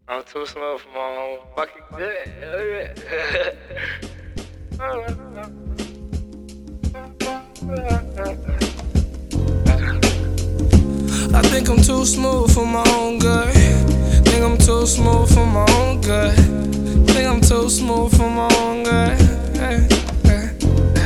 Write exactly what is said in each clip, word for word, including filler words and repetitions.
I'm too smooth for my own fucking good. I think I'm too smooth for my own good. Think I'm too smooth for my own good. Think I'm too smooth for my own good. Hey, hey,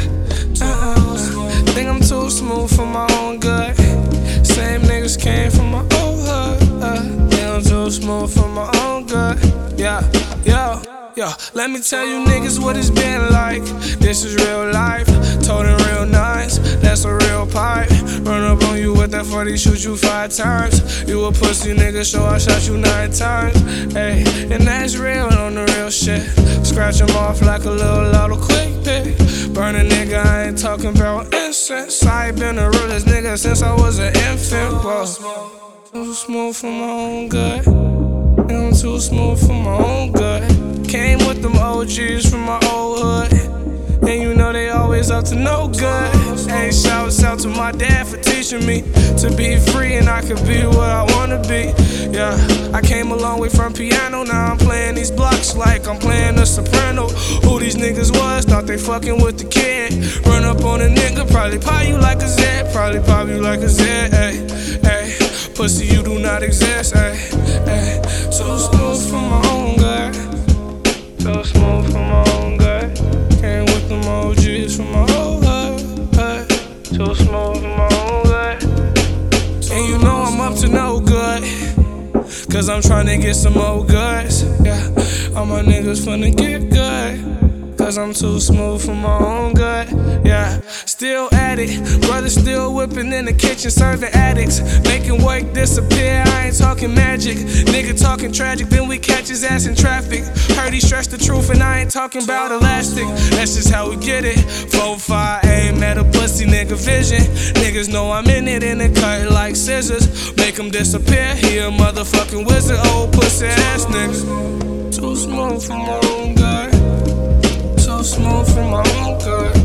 uh, think I'm too smooth for my own good. Same niggas came from my old hood. Uh, think I'm too smooth for my own good. Yeah, yo, yo. Let me tell you niggas what it's been like. This is real life. Toting real nice. That's a real pipe. Run up on you with that forty, shoot you five times. You a pussy nigga, so I shot you nine times. Hey, and that's real on the real shit. Scratch him off like a little lotto quick pick. Burn a nigga, I ain't talking about incense. I ain't been the realest nigga since I was an infant. Whoa. Too smooth for my own good. I'm too smooth for my own good. Came with them O Gs from my old hood. And you know they always up to no good. Hey, shouts out to my dad for teaching me to be free and I could be what I wanna be. Yeah, I came a long way from piano. Now I'm playing these blocks like I'm playing a soprano. Who these niggas was, thought they fucking with the kid. Run up on a nigga, probably pop you like a Zed. Probably pop you like a Zed, hey, hey. Pussy, you do not exist, hey, hey. So smooth for my own good. So smooth for my own good. Came with them O Gs from my old hood, hey. So smooth for my own good. And you know I'm up to no good, cause I'm tryna get some more goods. Yeah, all my niggas finna get good, cause I'm too smooth for my own good. Yeah, still at it. Brother still whipping in the kitchen, serving addicts, making work disappear. I ain't talking magic. Nigga talking tragic, then we catch his ass in traffic. Heard he stretched the truth, and I ain't talking about elastic. That's just how we get it. four five aim at a pussy nigga vision. Niggas know I'm in it, and it cut like scissors. Make him disappear. He a motherfucking wizard, old pussy ass nigga. Too smooth for my own good. So smooth for my own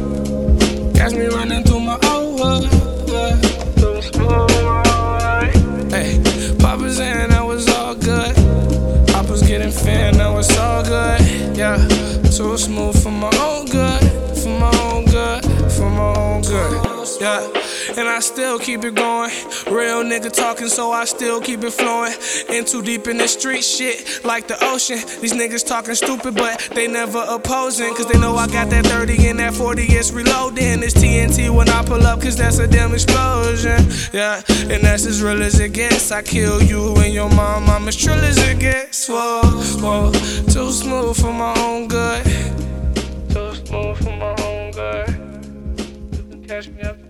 good. Catch me running through my old hood. Yeah. Too smooth for my own good. Hey, Papa's in, that was all good. Papa's getting fan, now it's all good. Yeah, too smooth for my own good. For my own good. For my own good. Yeah, and I still keep it going. Real nigga talking, so I still keep it flowing. In too deep in the street shit, like the ocean. These niggas talking stupid, but they never opposing. Cause they know I got that thirty and that forty, it's reloading. It's T N T when I pull up, cause that's a damn explosion. Yeah, and that's as real as it gets. I kill you and your mom, I'm as trill as it gets. Whoa, whoa, too smooth for my own good. Too smooth for my own good. You can catch me up.